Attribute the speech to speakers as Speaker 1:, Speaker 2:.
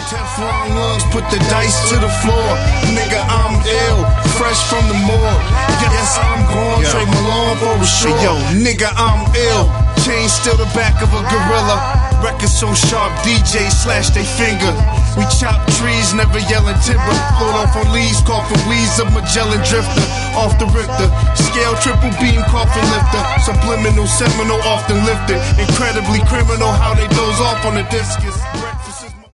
Speaker 1: Teflon lungs, put the dice to the floor. Nigga, I'm ill, fresh from the morgue. Yes, I'm gone, trade Malone for a short. Yo, nigga, I'm ill, chain still the back of a gorilla. Record so sharp, DJ slash they finger. We chop trees, never yelling timber. Float off on leaves, coughing wheeze of Magellan drifter. Off the Richter, scale triple beam, coffin lifter. Subliminal, seminal, often lifted. Incredibly criminal how they doze off on the discus.